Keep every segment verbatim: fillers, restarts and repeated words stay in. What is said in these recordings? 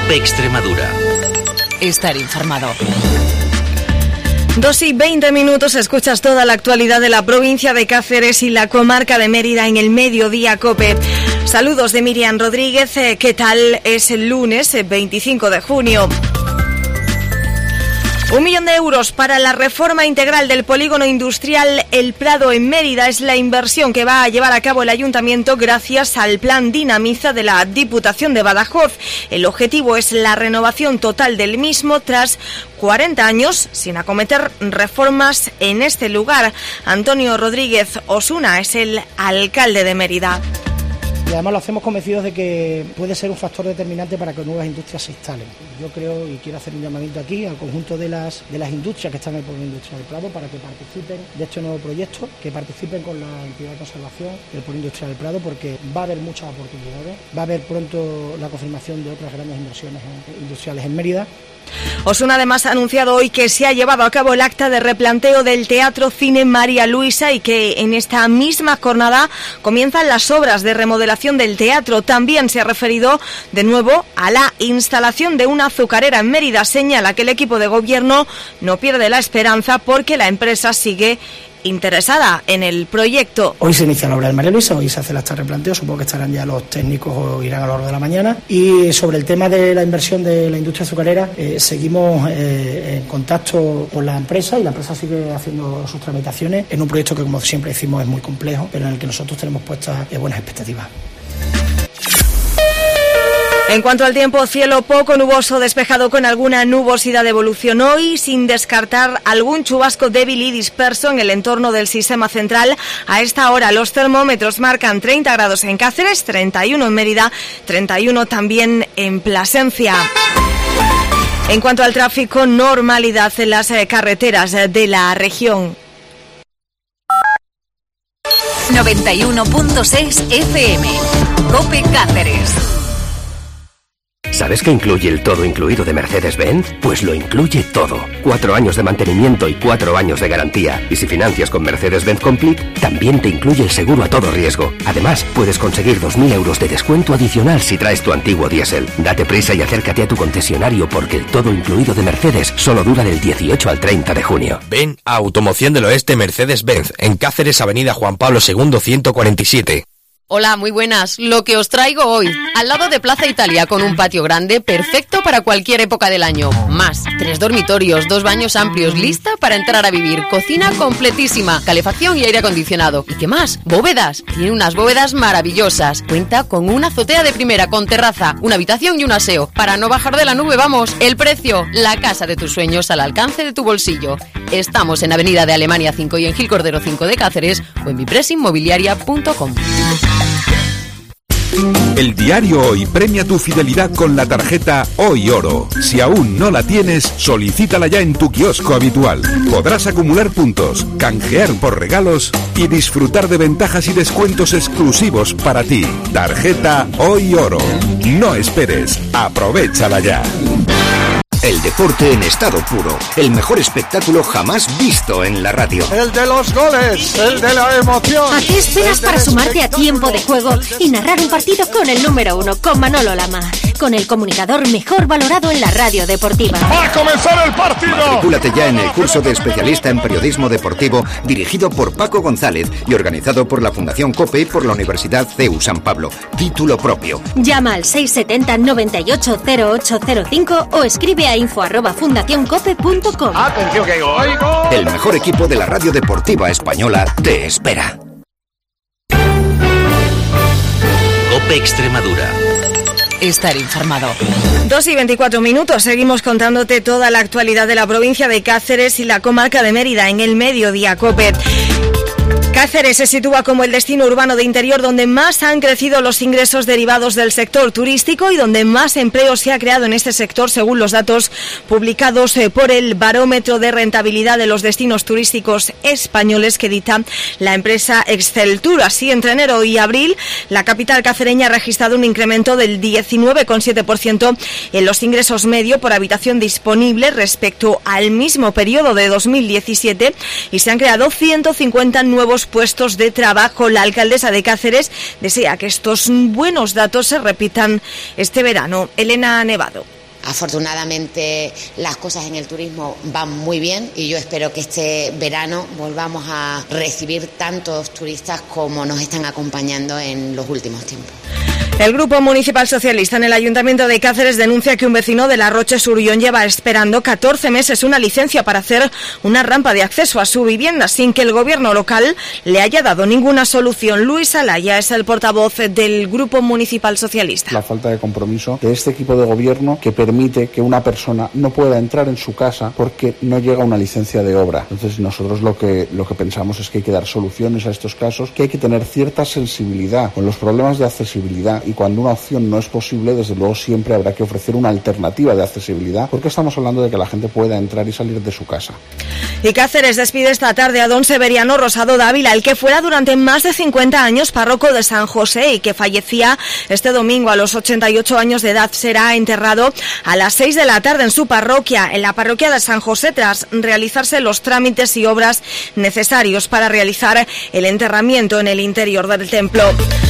COPE Extremadura. Estar informado. Dos y veinte minutos, escuchas toda la actualidad de la provincia de Cáceres y la comarca de Mérida en el Mediodía COPE. Saludos de Miriam Rodríguez. ¿Qué tal? Es el lunes veinticinco de junio. Un millón de euros para la reforma integral del polígono industrial El Prado en Mérida es la inversión que va a llevar a cabo el ayuntamiento gracias al plan Dinamiza de la Diputación de Badajoz. El objetivo es la renovación total del mismo tras cuarenta años sin acometer reformas en este lugar. Antonio Rodríguez Osuna es el alcalde de Mérida. Y además lo hacemos convencidos de que puede ser un factor determinante para que nuevas industrias se instalen. Yo creo y quiero hacer un llamamiento aquí al conjunto de las de las industrias que están en el polígono industrial del Prado para que participen de este nuevo proyecto, que participen con la entidad de conservación del polígono industrial del Prado, porque va a haber muchas oportunidades, va a haber pronto la confirmación de otras grandes inversiones industriales en Mérida. Osuna además ha anunciado hoy que se ha llevado a cabo el acta de replanteo del Teatro Cine María Luisa y que en esta misma jornada comienzan las obras de remodelación del teatro. También se ha referido de nuevo a la instalación de una azucarera en Mérida. Señala que el equipo de gobierno no pierde la esperanza porque la empresa sigue interesada en el proyecto. Hoy se inicia la obra de María Luisa, hoy se hace el acta de replanteo, supongo que estarán ya los técnicos o irán a lo largo de la mañana. Y sobre el tema de la inversión de la industria azucarera, eh, seguimos eh, en contacto con la empresa y la empresa sigue haciendo sus tramitaciones en un proyecto que, como siempre decimos, es muy complejo, pero en el que nosotros tenemos puestas eh, buenas expectativas. En cuanto al tiempo, cielo poco nuboso, despejado con alguna nubosidad de evolución hoy, sin descartar algún chubasco débil y disperso en el entorno del sistema central. A esta hora los termómetros marcan treinta grados en Cáceres, treinta y uno en Mérida, treinta y uno también en Plasencia. En cuanto al tráfico, normalidad en las carreteras de la región. noventa y uno punto seis F M. COPE Cáceres. ¿Sabes qué incluye el todo incluido de Mercedes-Benz? Pues lo incluye todo. Cuatro años de mantenimiento y cuatro años de garantía. Y si financias con Mercedes-Benz Complete, también te incluye el seguro a todo riesgo. Además, puedes conseguir dos mil euros de descuento adicional si traes tu antiguo diésel. Date prisa y acércate a tu concesionario porque el todo incluido de Mercedes solo dura del dieciocho al treinta de junio. Ven a Automoción del Oeste Mercedes-Benz, en Cáceres, Avenida Juan Pablo segundo ciento cuarenta y siete. Hola, muy buenas. Lo que os traigo hoy, al lado de Plaza Italia, con un patio grande, perfecto para cualquier época del año. Más, tres dormitorios, dos baños amplios, lista para entrar a vivir. Cocina completísima, calefacción y aire acondicionado. ¿Y qué más? Bóvedas. Tiene unas bóvedas maravillosas. Cuenta con una azotea de primera, con terraza, una habitación y un aseo. Para no bajar de la nube, vamos. El precio, la casa de tus sueños al alcance de tu bolsillo. Estamos en Avenida de Alemania cinco y en Gil Cordero cinco de Cáceres o en bipresa inmobiliaria punto com. El diario Hoy premia tu fidelidad con la tarjeta Hoy Oro. Si aún no la tienes, solicítala ya en tu kiosco habitual. Podrás acumular puntos, canjear por regalos y disfrutar de ventajas y descuentos exclusivos para ti. Tarjeta Hoy Oro. No esperes, aprovéchala ya. El deporte en estado puro, el mejor espectáculo jamás visto en la radio. El de los goles, el de la emoción. ¿A qué esperas para sumarte a tiempo de juego y narrar un partido con el número uno, con Manolo Lama? Con el comunicador mejor valorado en la radio deportiva. ¡Va a comenzar el partido! Matricúlate ya en el curso de especialista en periodismo deportivo dirigido por Paco González y organizado por la Fundación COPE y por la Universidad C E U San Pablo. Título propio. Llama al seis setenta noventa y ocho cero ocho cero cinco o escribe a info arroba fundacioncope punto com. ¡Atención que oigo! El mejor equipo de la radio deportiva española te espera. COPE Extremadura. Estar informado. Dos y veinticuatro minutos, seguimos contándote toda la actualidad de la provincia de Cáceres y la comarca de Mérida en el Mediodía COPE. Cáceres se sitúa como el destino urbano de interior donde más han crecido los ingresos derivados del sector turístico y donde más empleo se ha creado en este sector, según los datos publicados por el Barómetro de Rentabilidad de los Destinos Turísticos Españoles que dicta la empresa Exceltur. Así, entre enero y abril, la capital cacereña ha registrado un incremento del diecinueve coma siete por ciento en los ingresos medio por habitación disponible respecto al mismo periodo de dos mil diecisiete y se han creado ciento cincuenta nuevos puestos de trabajo. La alcaldesa de Cáceres desea que estos buenos datos se repitan este verano. Elena Nevado. Afortunadamente las cosas en el turismo van muy bien y yo espero que este verano volvamos a recibir tantos turistas como nos están acompañando en los últimos tiempos. El Grupo Municipal Socialista en el Ayuntamiento de Cáceres denuncia que un vecino de La Roche-sur-Yon lleva esperando catorce meses una licencia para hacer una rampa de acceso a su vivienda sin que el gobierno local le haya dado ninguna solución. Luis Alaya es el portavoz del Grupo Municipal Socialista. La falta de compromiso de este equipo de gobierno que permite que una persona no pueda entrar en su casa porque no llega una licencia de obra. Entonces nosotros lo que, lo que pensamos es que hay que dar soluciones a estos casos, que hay que tener cierta sensibilidad con los problemas de accesibilidad. Y cuando una opción no es posible, desde luego siempre habrá que ofrecer una alternativa de accesibilidad, porque estamos hablando de que la gente pueda entrar y salir de su casa. Y Cáceres despide esta tarde a don Severiano Rosado Dávila, el que fuera durante más de cincuenta años párroco de San José y que fallecía este domingo a los ochenta y ocho años de edad. Será enterrado a las seis de la tarde en su parroquia, en la parroquia de San José, tras realizarse los trámites y obras necesarios para realizar el enterramiento en el interior del templo.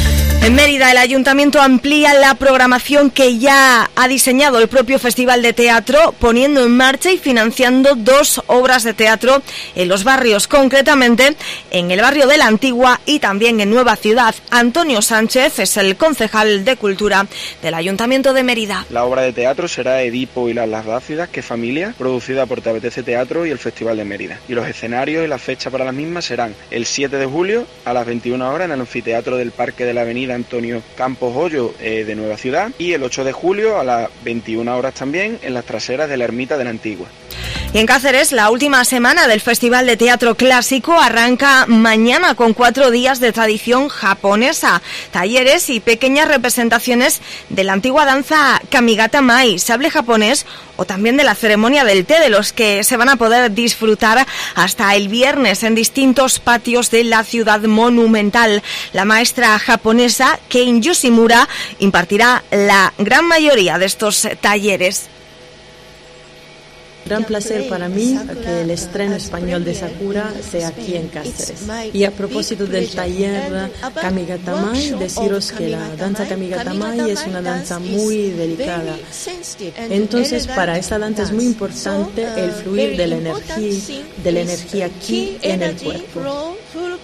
En Mérida, el Ayuntamiento amplía la programación que ya ha diseñado el propio Festival de Teatro, poniendo en marcha y financiando dos obras de teatro en los barrios, concretamente en el barrio de la Antigua y también en Nueva Ciudad. Antonio Sánchez es el concejal de Cultura del Ayuntamiento de Mérida. La obra de teatro será Edipo y las Lácidas, que familia, producida por Te Apetece Teatro y el Festival de Mérida. Y los escenarios y la fecha para las mismas serán el siete de julio a las veintiuna horas en el anfiteatro del Parque de la Avenida Antonio Campos Hoyo eh, de Nueva Ciudad, y el ocho de julio a las veintiuna horas también en las traseras de la Ermita de la Antigua. Y en Cáceres, la última semana del Festival de Teatro Clásico arranca mañana con cuatro días de tradición japonesa, talleres y pequeñas representaciones de la antigua danza Kamigata Mai, sable japonés, o también de la ceremonia del té, de los que se van a poder disfrutar hasta el viernes en distintos patios de la ciudad monumental. La maestra japonesa Kei Yoshimura impartirá la gran mayoría de estos talleres. Gran placer para mí que el estreno español de Sakura sea aquí en Cáceres. Y a propósito del taller Kamigata Mai, deciros que la danza Kamigata Mai es una danza muy delicada. Entonces, para esta danza es muy importante el fluir de la energía, de la energía ki en el cuerpo.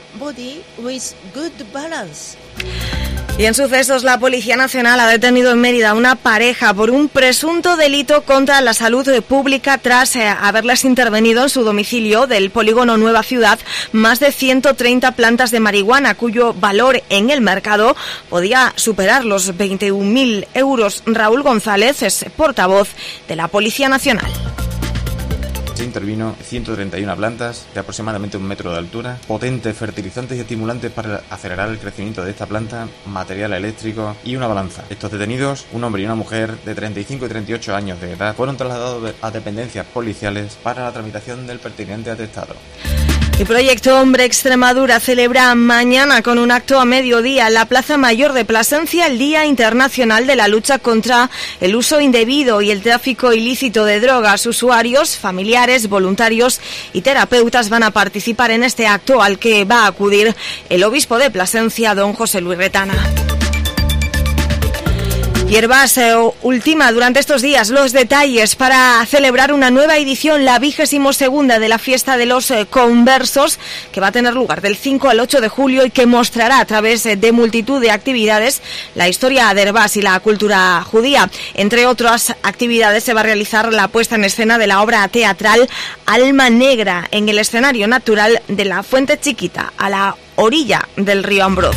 Y en sucesos, la Policía Nacional ha detenido en Mérida una pareja por un presunto delito contra la salud pública tras eh, haberles intervenido en su domicilio del polígono Nueva Ciudad más de ciento treinta plantas de marihuana, cuyo valor en el mercado podía superar los veintiún mil euros. Raúl González es portavoz de la Policía Nacional. Se intervino ciento treinta y una plantas de aproximadamente un metro de altura, potentes fertilizantes y estimulantes para acelerar el crecimiento de esta planta, material eléctrico y una balanza. Estos detenidos, un hombre y una mujer de treinta y cinco y treinta y ocho años de edad, fueron trasladados a dependencias policiales para la tramitación del pertinente atestado. Y Proyecto Hombre Extremadura celebra mañana con un acto a mediodía en la Plaza Mayor de Plasencia el Día Internacional de la Lucha contra el Uso Indebido y el Tráfico Ilícito de Drogas. Usuarios, familiares, voluntarios y terapeutas van a participar en este acto al que va a acudir el obispo de Plasencia, don José Luis Retana. Hierbas eh, ultima durante estos días los detalles para celebrar una nueva edición, la vigésimo segunda de la Fiesta de los eh, Conversos, que va a tener lugar del cinco al ocho de julio y que mostrará a través eh, de multitud de actividades la historia de Hierbas y la cultura judía. Entre otras actividades se va a realizar la puesta en escena de la obra teatral Alma Negra en el escenario natural de la Fuente Chiquita, a la orilla del río Ambroz.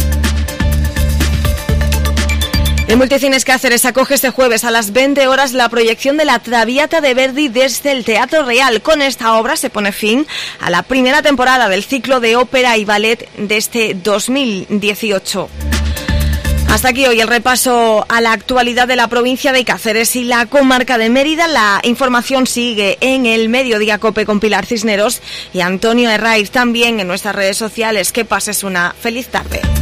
El Multicines Cáceres acoge este jueves a las veinte horas la proyección de La Traviata de Verdi desde el Teatro Real. Con esta obra se pone fin a la primera temporada del ciclo de ópera y ballet de este dos mil dieciocho. Hasta aquí hoy el repaso a la actualidad de la provincia de Cáceres y la comarca de Mérida. La información sigue en el Mediodía Cope con Pilar Cisneros y Antonio Herraiz, también en nuestras redes sociales. Que pases una feliz tarde.